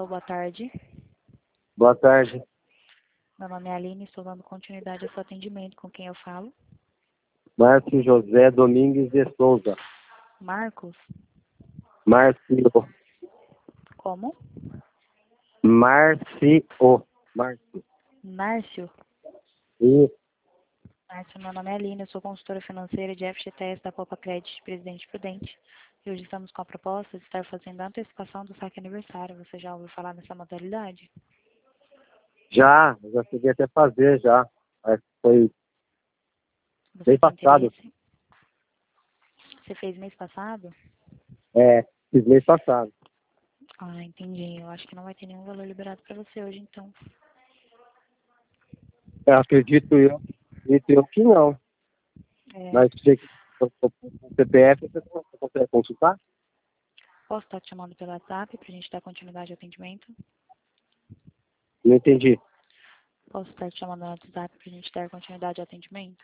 boa tarde. Boa tarde. Meu nome é Aline, estou dando continuidade ao seu atendimento. Com quem eu falo? Márcio José Domingues de Souza. Marcos? Márcio. Como? Márcio. Márcio? Isso. Márcio, meu nome é Aline, eu sou consultora financeira de FGTS da Copa Credit Presidente Prudente. E hoje estamos com a proposta de estar fazendo a antecipação do saque aniversário. Você já ouviu falar nessa modalidade? Eu já cheguei até fazer já. Acho que foi Você bem tem passado. interesse? Você fez mês passado? Fiz mês passado. Ah, entendi. Eu acho que não vai ter nenhum valor liberado para você hoje, então. Acredito eu que não. É, Mas se você for com o CPF, você consegue consultar? posso estar te chamando pelo WhatsApp para a gente dar continuidade ao atendimento? Não entendi. Posso estar te chamando no WhatsApp para a gente dar continuidade ao atendimento?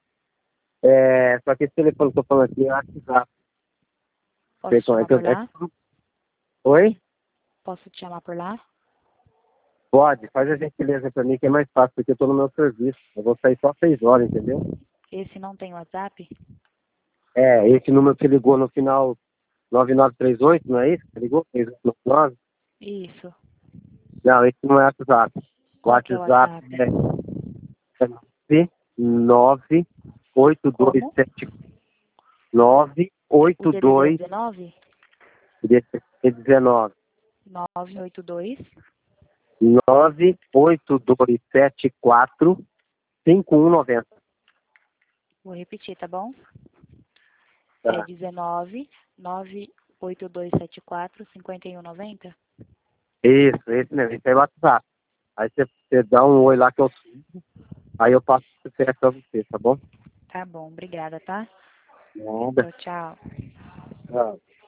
Só que esse telefone que eu tô falando aqui é WhatsApp. Posso te chamar por lá? Oi? Posso te chamar por lá? Pode, faz a gentileza pra mim que é mais fácil, porque eu tô no meu serviço. Eu vou sair só 6 horas, entendeu? Esse não tem WhatsApp? Esse número que você ligou no final 9938, não é isso? Você ligou? 3899? Isso. Não, esse não é WhatsApp. O Qual que é o WhatsApp WhatsApp? é 98279 Como? 98219 O DDD 19? 982 98274 5190. Vou repetir, tá bom? É Tá. 19 98274 5190? Isso, esse mesmo, esse é o WhatsApp. Aí você dá um oi lá que eu sigo, aí eu passo o CPF pra você, tá bom? Tá bom, obrigada, tá? Nada. Tchau, tchau. Tchau.